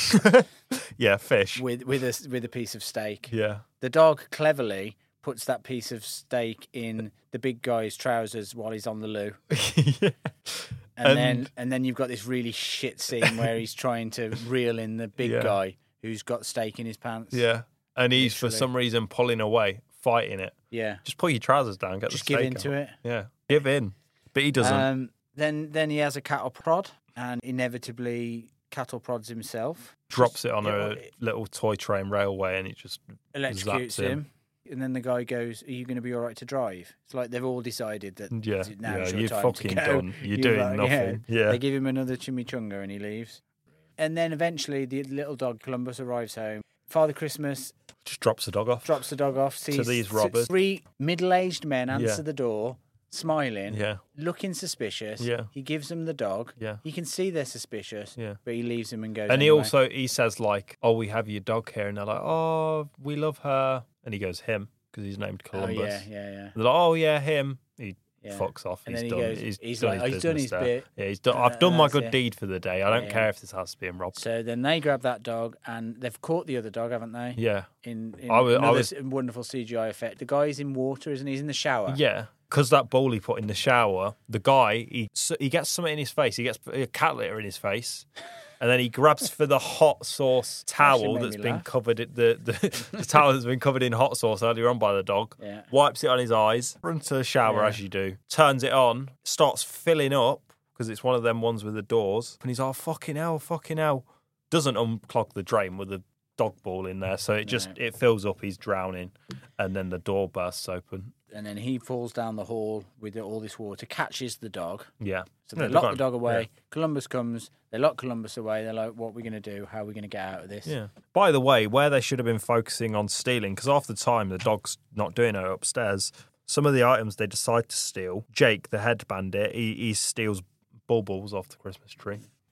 Speaker 1: Yeah, fish.
Speaker 2: with with a with a piece of steak.
Speaker 1: Yeah.
Speaker 2: The dog cleverly puts that piece of steak in the big guy's trousers while he's on the loo.
Speaker 1: yeah.
Speaker 2: And,
Speaker 1: And-
Speaker 2: then and then you've got this really shit scene where he's trying to reel in the big
Speaker 1: Yeah.
Speaker 2: guy who's got steak in his pants.
Speaker 1: Yeah. And he's, for
Speaker 2: Literally.
Speaker 1: some reason, pulling away, fighting it.
Speaker 2: Yeah.
Speaker 1: Just pull your trousers down, get
Speaker 2: Just
Speaker 1: the
Speaker 2: give
Speaker 1: steak
Speaker 2: in to
Speaker 1: out.
Speaker 2: it.
Speaker 1: Yeah. Give in. But he doesn't.
Speaker 2: Um, then then he has a cattle prod and inevitably cattle prods himself.
Speaker 1: Drops it on
Speaker 2: Yeah,
Speaker 1: a
Speaker 2: well, it-
Speaker 1: little toy train railway and it just
Speaker 2: Electrocutes
Speaker 1: zaps him.
Speaker 2: him. And then the guy goes, "Are you going to be all right to drive?" It's like they've all decided that
Speaker 1: Yeah,
Speaker 2: now
Speaker 1: yeah,
Speaker 2: is your
Speaker 1: you're
Speaker 2: time
Speaker 1: fucking
Speaker 2: to go.
Speaker 1: done. You're
Speaker 2: You've,
Speaker 1: doing
Speaker 2: uh,
Speaker 1: nothing.
Speaker 2: Yeah.
Speaker 1: Yeah.
Speaker 2: They give him another chimichanga and he leaves. And then eventually the little dog Columbus arrives home. Father Christmas
Speaker 1: Just drops the dog off.
Speaker 2: drops the dog off. Sees
Speaker 1: these robbers.
Speaker 2: Three middle-aged men answer
Speaker 1: Yeah.
Speaker 2: the door, smiling,
Speaker 1: Yeah.
Speaker 2: looking suspicious.
Speaker 1: Yeah.
Speaker 2: He gives them the dog.
Speaker 1: Yeah.
Speaker 2: You can see they're suspicious.
Speaker 1: Yeah.
Speaker 2: But he leaves them and goes.
Speaker 1: And he
Speaker 2: anyway.
Speaker 1: also he says like, "Oh, we have your dog here," and they're like, "Oh, we love her," and he goes him because he's named
Speaker 2: Oh
Speaker 1: Columbus.
Speaker 2: yeah, yeah, yeah.
Speaker 1: They're like, "Oh yeah, him." He
Speaker 2: Yeah.
Speaker 1: fucks off.
Speaker 2: And
Speaker 1: he's
Speaker 2: then he
Speaker 1: done.
Speaker 2: goes-
Speaker 1: he's,
Speaker 2: he's
Speaker 1: done
Speaker 2: like,
Speaker 1: his
Speaker 2: "Oh, he's done
Speaker 1: business
Speaker 2: his
Speaker 1: there."
Speaker 2: bit.
Speaker 1: Yeah, he's done.
Speaker 2: And
Speaker 1: I've
Speaker 2: that-
Speaker 1: done my
Speaker 2: that's
Speaker 1: good
Speaker 2: it.
Speaker 1: deed for the day. I don't
Speaker 2: Yeah.
Speaker 1: care if this house is being robbed.
Speaker 2: So then they grab that dog and they've caught the other dog, haven't they?
Speaker 1: Yeah,
Speaker 2: In, in
Speaker 1: I was- I
Speaker 2: another
Speaker 1: was-
Speaker 2: s- wonderful C G I effect. The guy's in water, isn't he? He's in the shower.
Speaker 1: yeah. Because that ball he put in the shower, the guy he s- he gets something in his face. He gets a cat litter in his face, and then he grabs for the hot sauce towel
Speaker 2: made
Speaker 1: that's
Speaker 2: me
Speaker 1: been
Speaker 2: laugh.
Speaker 1: covered in the, the, the towel that's been covered in hot sauce earlier on by the dog.
Speaker 2: Yeah.
Speaker 1: Wipes it on his eyes, runs to the shower
Speaker 2: Yeah.
Speaker 1: as you do, turns it on, starts filling up because it's one of them ones with the doors, and he's like, oh, fucking hell, fucking hell. Doesn't unclog the drain with the dog ball in there, so it just
Speaker 2: No.
Speaker 1: it fills up. He's drowning, and then the door bursts open.
Speaker 2: And then he falls down the hall with all this water, catches the dog.
Speaker 1: Yeah.
Speaker 2: So
Speaker 1: No,
Speaker 2: they
Speaker 1: they've
Speaker 2: lock
Speaker 1: got
Speaker 2: the dog
Speaker 1: him.
Speaker 2: away.
Speaker 1: Yeah.
Speaker 2: Columbus comes. They lock Columbus away. They're like, what are we going to do? How are we going to get out of this?
Speaker 1: Yeah. By the way, where they should have been focusing on stealing, because half the time the dog's not doing it upstairs, some of the items they decide to steal, Jake, the head bandit, he, he steals baubles off the Christmas tree.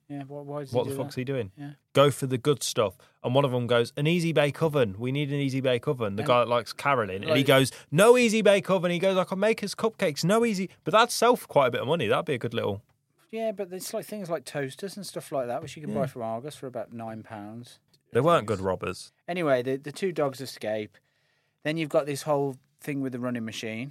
Speaker 2: Yeah, what, why does
Speaker 1: What
Speaker 2: he
Speaker 1: the
Speaker 2: do
Speaker 1: fuck's
Speaker 2: that?
Speaker 1: he doing?
Speaker 2: Yeah.
Speaker 1: Go for the good stuff. And one of them goes, an easy bake oven. We need an easy bake oven. The
Speaker 2: And-
Speaker 1: guy that likes Carolyn. and he
Speaker 2: like-
Speaker 1: goes, no easy bake oven. He goes, I can make us cupcakes. No easy. But that'd sell for quite a bit of money. That'd be a good little...
Speaker 2: Yeah, but it's like things like toasters and stuff like that, which you can
Speaker 1: Yeah.
Speaker 2: buy from Argos for about nine pounds.
Speaker 1: They weren't good robbers.
Speaker 2: Anyway, the, the two dogs escape. Then you've got this whole thing with the running machine.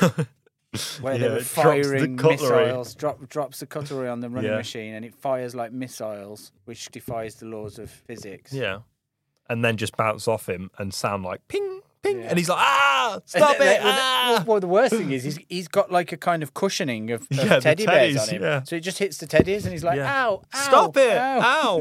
Speaker 2: Where
Speaker 1: Yeah,
Speaker 2: they were
Speaker 1: it drops the
Speaker 2: firing
Speaker 1: cutlery.
Speaker 2: missiles, drop, drops the cutlery on the running
Speaker 1: Yeah.
Speaker 2: machine, and it fires like missiles, which defies the laws of physics.
Speaker 1: Yeah. And then just bounce off him and sound like ping, ping.
Speaker 2: Yeah.
Speaker 1: And he's like, ah,
Speaker 2: And
Speaker 1: stop
Speaker 2: the-
Speaker 1: it.
Speaker 2: the-
Speaker 1: ah.
Speaker 2: Well, well, the worst thing is he's he's got like a kind of cushioning of, of
Speaker 1: Yeah, the
Speaker 2: teddy bears
Speaker 1: teddies,
Speaker 2: on him,
Speaker 1: yeah.
Speaker 2: so it just hits the teddies, and he's like,
Speaker 1: Yeah.
Speaker 2: "Ow, ow,
Speaker 1: Stop it.
Speaker 2: ow."
Speaker 1: Ow.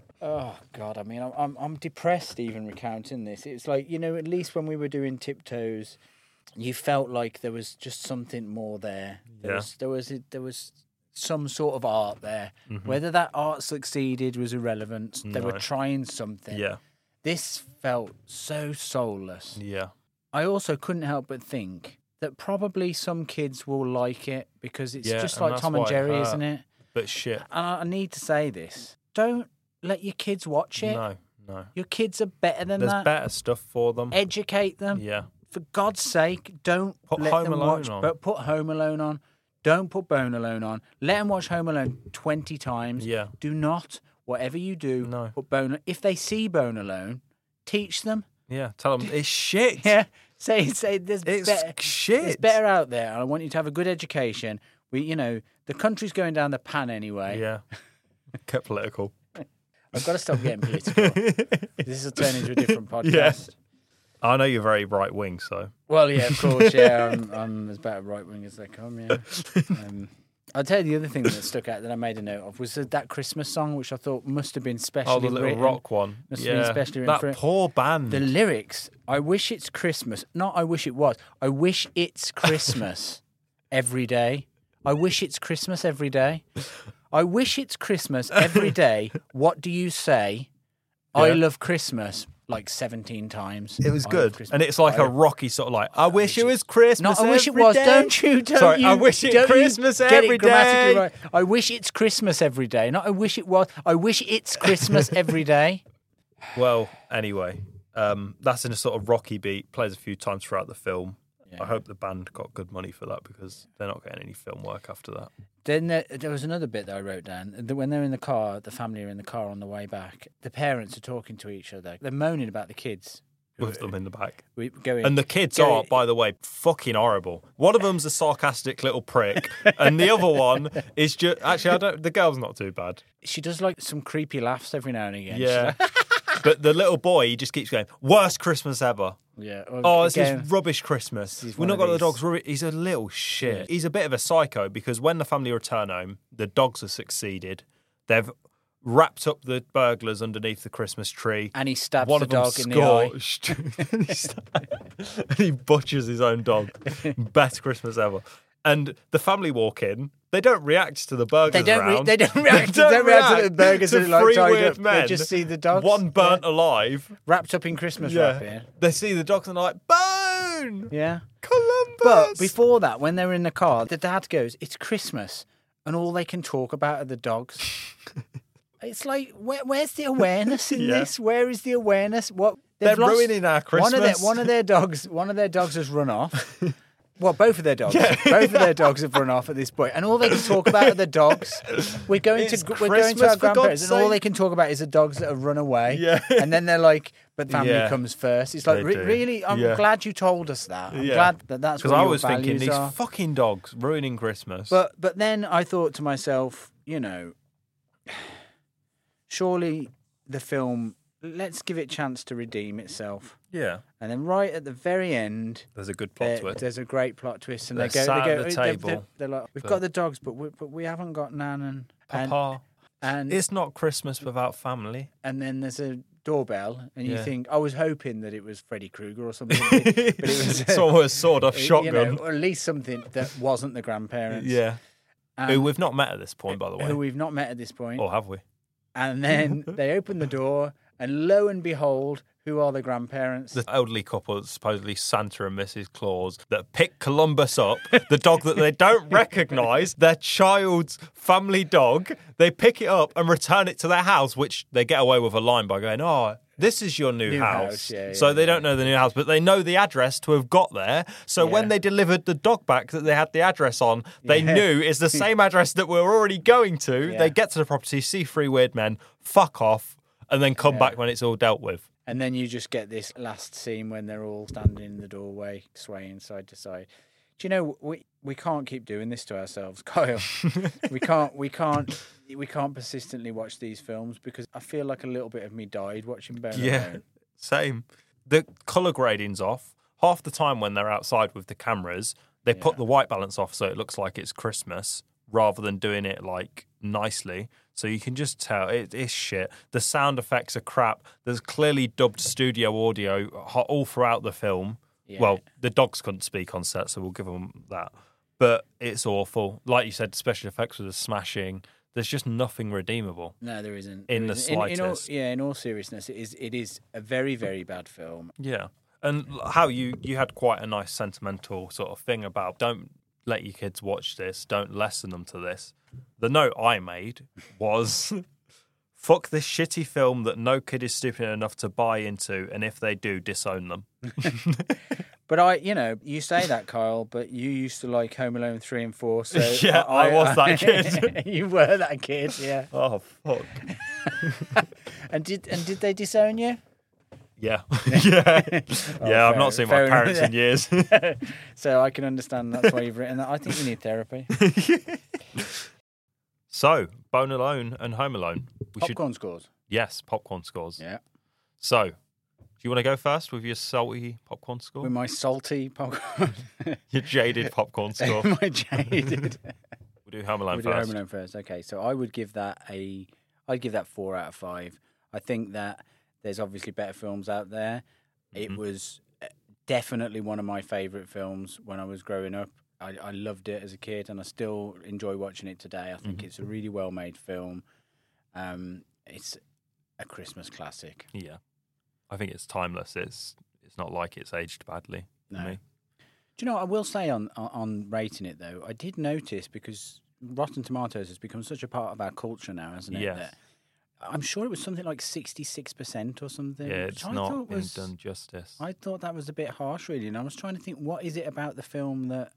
Speaker 2: Oh God, I mean, I'm, I'm I'm depressed even recounting this. It's like, you know, at least when we were doing Tiptoes, you felt like there was just something more there. There
Speaker 1: Yeah.
Speaker 2: was there was there was some sort of art there.
Speaker 1: Mm-hmm.
Speaker 2: Whether that art succeeded was irrelevant. They were
Speaker 1: No.
Speaker 2: trying something.
Speaker 1: Yeah.
Speaker 2: This felt so soulless.
Speaker 1: Yeah.
Speaker 2: I also couldn't help but think that probably some kids will like it because it's
Speaker 1: Yeah,
Speaker 2: just
Speaker 1: and
Speaker 2: like
Speaker 1: that's
Speaker 2: Tom and
Speaker 1: why it
Speaker 2: Jerry,
Speaker 1: hurt.
Speaker 2: isn't it?
Speaker 1: But shit.
Speaker 2: And I I need to say this. Don't let your kids watch it.
Speaker 1: No, no.
Speaker 2: Your kids are better than
Speaker 1: There's
Speaker 2: that.
Speaker 1: better stuff for them.
Speaker 2: Educate them.
Speaker 1: Yeah.
Speaker 2: For God's sake, don't
Speaker 1: Put
Speaker 2: let
Speaker 1: Home
Speaker 2: them
Speaker 1: Alone
Speaker 2: watch.
Speaker 1: on.
Speaker 2: But put Home Alone on. Don't put Bone Alone on. Let them watch Home Alone twenty times.
Speaker 1: Yeah.
Speaker 2: Do not, whatever you do,
Speaker 1: No.
Speaker 2: put Bone. If they see Bone Alone, teach them.
Speaker 1: Yeah. Tell them it's shit.
Speaker 2: Yeah. Say say there's
Speaker 1: It's
Speaker 2: better.
Speaker 1: shit.
Speaker 2: There's better out there, and I want you to have a good education. We, you know, the country's going down the pan anyway.
Speaker 1: Yeah. Get political.
Speaker 2: I've got to stop getting political. This will turn into a different podcast.
Speaker 1: Yeah. I know you're very right wing, so.
Speaker 2: Well, yeah, of course, yeah. I'm, I'm as about right wing as they come, yeah. Um, I'll tell you the other thing that stuck out that I made a note of was that Christmas song, which I thought must have been specially
Speaker 1: Oh, the little
Speaker 2: written.
Speaker 1: rock one.
Speaker 2: Must have
Speaker 1: yeah.
Speaker 2: been specially written
Speaker 1: that
Speaker 2: for it.
Speaker 1: poor band.
Speaker 2: The lyrics, I wish it's Christmas. Not I wish it was. I wish it's Christmas every day. I wish it's Christmas every day. I wish it's Christmas every day. What do you say? I
Speaker 1: Yeah.
Speaker 2: love Christmas like seventeen times.
Speaker 1: It was
Speaker 2: I love
Speaker 1: good.
Speaker 2: Christmas.
Speaker 1: And it's like
Speaker 2: I-
Speaker 1: a rocky sort of like, I, wish
Speaker 2: wish
Speaker 1: it
Speaker 2: it-
Speaker 1: was Christmas.
Speaker 2: No, I wish it
Speaker 1: every
Speaker 2: was.
Speaker 1: day.
Speaker 2: Don't you? Don't
Speaker 1: Sorry,
Speaker 2: you?
Speaker 1: I wish it
Speaker 2: don't you
Speaker 1: Christmas
Speaker 2: get
Speaker 1: every
Speaker 2: it grammatically
Speaker 1: day.
Speaker 2: right. I wish it's Christmas every day. Not I wish it was. I wish it's Christmas every day.
Speaker 1: Well, anyway, um, that's in a sort of rocky beat, plays a few times throughout the film.
Speaker 2: Yeah.
Speaker 1: I hope the band got good money for that because they're not getting any film work after that.
Speaker 2: Then there, there was another bit that I wrote down. That when they're in the car, the family are in the car on the way back. The parents are talking to each other. They're moaning about the kids.
Speaker 1: With them in the back.
Speaker 2: We going
Speaker 1: And the kids
Speaker 2: Go-
Speaker 1: are, by the way, fucking horrible. One of them's a sarcastic little prick, and the other one is just actually I don't. The girl's not too bad.
Speaker 2: She does like some creepy laughs every now and again. She's
Speaker 1: Yeah,
Speaker 2: like,
Speaker 1: but the little boy, he just keeps going, worst Christmas ever.
Speaker 2: yeah.
Speaker 1: Oh, this
Speaker 2: again,
Speaker 1: is rubbish Christmas.
Speaker 2: is
Speaker 1: We've
Speaker 2: one
Speaker 1: not
Speaker 2: of
Speaker 1: got the
Speaker 2: these-
Speaker 1: dogs. rubbish- He's a little shit. He's a bit of a psycho because when the family return home, the dogs have succeeded. They've wrapped up the burglars underneath the Christmas tree.
Speaker 2: and he stabs
Speaker 1: One
Speaker 2: the
Speaker 1: of them
Speaker 2: dog in the eye.
Speaker 1: scorched. and, he sta- and he butchers his own dog. Best Christmas ever. And the family walk in. They don't react to the burglars
Speaker 2: They don't. Re-
Speaker 1: around.
Speaker 2: they don't react. They don't react to the burgers
Speaker 1: to
Speaker 2: that are like
Speaker 1: three
Speaker 2: tied
Speaker 1: weird
Speaker 2: up.
Speaker 1: men,
Speaker 2: They just see the dogs.
Speaker 1: One burnt
Speaker 2: yeah,
Speaker 1: alive.
Speaker 2: wrapped up in Christmas wrapping.
Speaker 1: They see the dogs and they're like, Bone!
Speaker 2: Yeah.
Speaker 1: Columbus!
Speaker 2: But before that, when they're in the car, the dad goes, "It's Christmas," and all they can talk about are the dogs. It's like, where, where's the awareness in
Speaker 1: Yeah.
Speaker 2: this? Where is the awareness? What
Speaker 1: They're
Speaker 2: they've lost-
Speaker 1: ruining our Christmas.
Speaker 2: One of their one of their dogs, one of their dogs has run off. Well, both of their dogs, both of their dogs have run off at this point, and all they can talk about are the dogs. We're going
Speaker 1: It's
Speaker 2: to we're going to
Speaker 1: Christmas,
Speaker 2: our
Speaker 1: for
Speaker 2: grandparents,
Speaker 1: God's
Speaker 2: and all
Speaker 1: sake.
Speaker 2: they can talk about is the dogs that have run away.
Speaker 1: Yeah.
Speaker 2: And then they're like, "But family
Speaker 1: Yeah.
Speaker 2: comes first." It's like,
Speaker 1: They
Speaker 2: re-
Speaker 1: do.
Speaker 2: really, I'm
Speaker 1: Yeah.
Speaker 2: glad you told us that. I'm
Speaker 1: Yeah.
Speaker 2: glad that that's
Speaker 1: Because
Speaker 2: what
Speaker 1: I
Speaker 2: your
Speaker 1: was thinking,
Speaker 2: values
Speaker 1: these
Speaker 2: are.
Speaker 1: fucking dogs ruining Christmas.
Speaker 2: But but then I thought to myself, you know, surely the film, let's give it a chance to redeem itself.
Speaker 1: yeah,
Speaker 2: And then right at the very end,
Speaker 1: there's a good plot
Speaker 2: there-
Speaker 1: to it.
Speaker 2: there's a great plot twist, and
Speaker 1: They're
Speaker 2: they go,
Speaker 1: sat
Speaker 2: they
Speaker 1: at
Speaker 2: go,
Speaker 1: the
Speaker 2: they- they-
Speaker 1: table.
Speaker 2: they're like, we've
Speaker 1: The-
Speaker 2: got the dogs, but we, but we haven't got Nan and and,
Speaker 1: Papa,
Speaker 2: and
Speaker 1: it's not Christmas without family.
Speaker 2: and then there's a doorbell, and you
Speaker 1: Yeah.
Speaker 2: think, I was hoping that it was Freddy Krueger or something, but it was
Speaker 1: Someone with a sword-off
Speaker 2: you
Speaker 1: shotgun.
Speaker 2: know, or at least something that wasn't the grandparents.
Speaker 1: Yeah,
Speaker 2: and,
Speaker 1: who we've not met at this point, by the way.
Speaker 2: who we've not met at this point.
Speaker 1: Or have we?
Speaker 2: And then they open the door, And lo and behold, who are the grandparents?
Speaker 1: The elderly couple, supposedly Santa and Missus Claus, that pick Columbus up, the dog that they don't recognise, their child's family dog. They pick it up and return it to their house, which they get away with a line by going, oh, this is your new,
Speaker 2: New
Speaker 1: house.
Speaker 2: house, yeah,
Speaker 1: so
Speaker 2: yeah,
Speaker 1: they
Speaker 2: yeah.
Speaker 1: don't know the new house, but they know the address to have got there. So
Speaker 2: Yeah.
Speaker 1: when they delivered the dog back that they had the address on, they
Speaker 2: Yeah.
Speaker 1: knew it's the same address that we're already going to.
Speaker 2: Yeah.
Speaker 1: They get to the property, see three weird men, fuck off, and then come
Speaker 2: Yeah.
Speaker 1: back when it's all dealt with.
Speaker 2: And then you just get this last scene when they're all standing in the doorway, swaying side to side. Do you know we we can't keep doing this to ourselves, Kyle? we can't we can't we can't persistently watch these films because I feel like a little bit of me died watching Bone
Speaker 1: Yeah,
Speaker 2: Alone.
Speaker 1: same. The colour grading's off. Half the time when they're outside with the cameras, they put
Speaker 2: Yeah.
Speaker 1: the white balance off so it looks like it's Christmas rather than doing it like nicely. So you can just tell it is shit. The sound effects are crap. There's clearly dubbed studio audio ho- all throughout the film.
Speaker 2: Yeah.
Speaker 1: Well, the dogs couldn't speak on set, so we'll give them that. But it's awful. Like you said, special effects with the smashing. There's just nothing redeemable.
Speaker 2: No, there isn't.
Speaker 1: In
Speaker 2: There
Speaker 1: the
Speaker 2: isn't. In, in all,
Speaker 1: slightest.
Speaker 2: yeah, in all seriousness, it is it is a very very bad film.
Speaker 1: Yeah. And how you, you had quite a nice sentimental sort of thing about don't let your kids watch this, don't lessen them to this. The note I made was fuck this shitty film that no kid is stupid enough to buy into, and if they do, disown them.
Speaker 2: But I, you know, you say that, Kyle, but you used to like Home Alone three and four. So
Speaker 1: Yeah, I was that kid.
Speaker 2: You were that kid, yeah.
Speaker 1: Oh, fuck.
Speaker 2: And did and did they disown you?
Speaker 1: Yeah. yeah. yeah,
Speaker 2: fair-
Speaker 1: I've not seen
Speaker 2: fair
Speaker 1: my
Speaker 2: enough.
Speaker 1: parents in years.
Speaker 2: So I can understand that's why you've written that. I think you need therapy.
Speaker 1: So, Bone Alone and Home Alone. We should
Speaker 2: Popcorn scores.
Speaker 1: Yes, popcorn scores.
Speaker 2: Yeah.
Speaker 1: So, do you want to go first with your salty popcorn score?
Speaker 2: With my salty popcorn.
Speaker 1: Your jaded popcorn score.
Speaker 2: my jaded.
Speaker 1: We'll do Home Alone
Speaker 2: We'll do
Speaker 1: first.
Speaker 2: Home Alone first. Okay, so I would give that a, I'd give that four out of five. I think that there's obviously better films out there. It
Speaker 1: Mhm.
Speaker 2: was definitely one of my favourite films when I was growing up. I, I loved it as a kid, and I still enjoy watching it today. I think
Speaker 1: Mhm.
Speaker 2: it's a really well made film. Um, it's a Christmas classic.
Speaker 1: Yeah. I think it's timeless. It's it's not like it's aged badly for
Speaker 2: No.
Speaker 1: me.
Speaker 2: Do you know what I will say on, on on rating it though? I did notice because Rotten Tomatoes has become such a part of our culture now, hasn't it?
Speaker 1: Yes.
Speaker 2: That I'm sure it was something like sixty-six percent or something.
Speaker 1: Yeah,
Speaker 2: which
Speaker 1: it's
Speaker 2: I
Speaker 1: not
Speaker 2: thought
Speaker 1: been
Speaker 2: was,
Speaker 1: done justice.
Speaker 2: I thought that was a bit harsh, really. And I was trying to think, what is it about the film that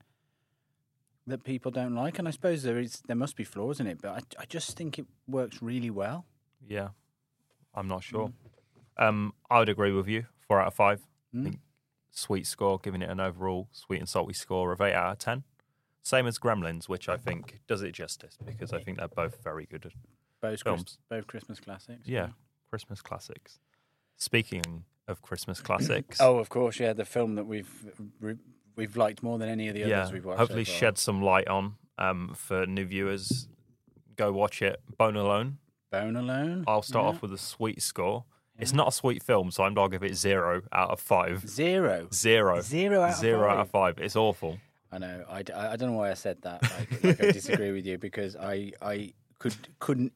Speaker 2: that people don't like? And I suppose there is there must be flaws in it, but I, I just think it works really well.
Speaker 1: Yeah. I'm not sure.
Speaker 2: Mm.
Speaker 1: Um, I would agree with you. Four out of five.
Speaker 2: Mm.
Speaker 1: I think sweet score, giving it an overall sweet and salty score of eight out of ten. Same as Gremlins, which I think does it justice because I think they're both very good
Speaker 2: Both
Speaker 1: films.
Speaker 2: Chris, both Christmas classics.
Speaker 1: Yeah, Christmas classics. Speaking of Christmas classics,
Speaker 2: Oh, of course, yeah. The film that we've we've liked more than any of the others
Speaker 1: yeah,
Speaker 2: we've watched.
Speaker 1: hopefully
Speaker 2: so far.
Speaker 1: shed some light on um, for new viewers. Go watch it. Bone Alone.
Speaker 2: Bone Alone.
Speaker 1: I'll start
Speaker 2: Yeah.
Speaker 1: off with a sweet score. It's
Speaker 2: Yeah.
Speaker 1: not a sweet film, so I'm going to give it zero out of five.
Speaker 2: Zero.
Speaker 1: Zero.
Speaker 2: Zero out of
Speaker 1: Zero
Speaker 2: five.
Speaker 1: out of five. It's awful.
Speaker 2: I know. I, d- I don't know why I said that. Like, like I disagree with you because I I could couldn't.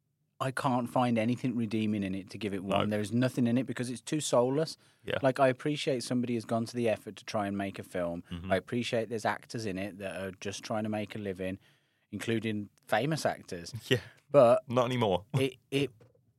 Speaker 2: I can't find anything redeeming in it to give it one.
Speaker 1: No.
Speaker 2: There is nothing in it because it's too soulless.
Speaker 1: Yeah.
Speaker 2: Like I appreciate somebody has gone to the effort to try and make a film.
Speaker 1: Mhm.
Speaker 2: I appreciate there's actors in it that are just trying to make a living, including famous actors.
Speaker 1: Yeah.
Speaker 2: But
Speaker 1: Not anymore.
Speaker 2: it it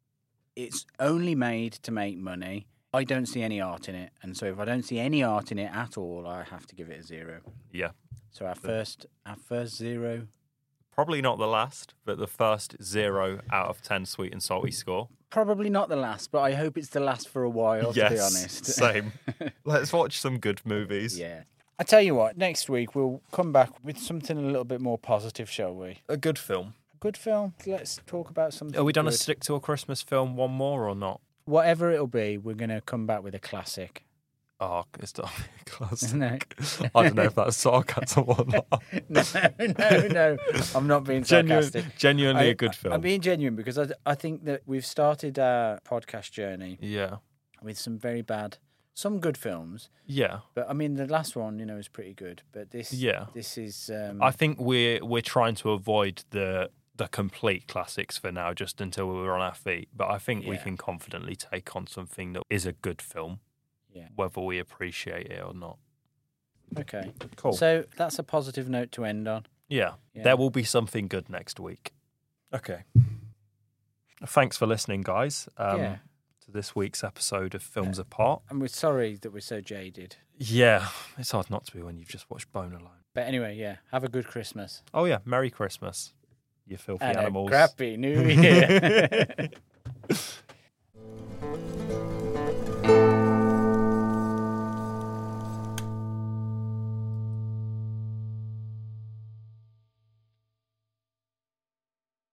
Speaker 2: it's only made to make money. I don't see any art in it, and so if I don't see any art in it at all, I have to give it a zero.
Speaker 1: Yeah.
Speaker 2: So our first our first zero.
Speaker 1: Probably not the last, but the first zero out of ten sweet and salty score.
Speaker 2: Probably not the last, but I hope it's the last for a while,
Speaker 1: yes.
Speaker 2: to be honest.
Speaker 1: Same. Let's watch some good movies.
Speaker 2: Yeah. I tell you what, next week we'll come back with something a little bit more positive, shall we?
Speaker 1: A good film.
Speaker 2: A good film. Let's talk about something.
Speaker 1: Are we going to
Speaker 2: good.
Speaker 1: stick to a Christmas film one more or not?
Speaker 2: Whatever it'll be, we're going to come back with a classic.
Speaker 1: Oh, it's not a classic.
Speaker 2: No.
Speaker 1: I don't know if that's sarcasm or not.
Speaker 2: no, no, no. I'm not being
Speaker 1: Genuine,
Speaker 2: sarcastic.
Speaker 1: genuinely
Speaker 2: I-
Speaker 1: a good film.
Speaker 2: I'm being genuine because I, I think that we've started our podcast journey
Speaker 1: yeah.
Speaker 2: with some very bad, some good films.
Speaker 1: Yeah.
Speaker 2: But I mean, the last one, you know, is pretty good. But this,
Speaker 1: Yeah.
Speaker 2: this is. Um,
Speaker 1: I think we're we're trying to avoid the the complete classics for now, just until we're on our feet. But I think we
Speaker 2: Yeah.
Speaker 1: can confidently take on something that is a good film,
Speaker 2: Yeah.
Speaker 1: whether we appreciate it or not.
Speaker 2: Okay.
Speaker 1: Cool.
Speaker 2: So that's a positive note to end on.
Speaker 1: Yeah,
Speaker 2: Yeah.
Speaker 1: there will be something good next week. Okay. Thanks for listening, guys, um,
Speaker 2: Yeah.
Speaker 1: to this week's episode of Films Apart.
Speaker 2: And we're sorry that we're so jaded.
Speaker 1: Yeah, it's hard not to be when you've just watched Bone Alone.
Speaker 2: But anyway, yeah. Have a good Christmas.
Speaker 1: Oh, yeah, Merry Christmas, you filthy
Speaker 2: And
Speaker 1: animals.
Speaker 2: a crappy New Year.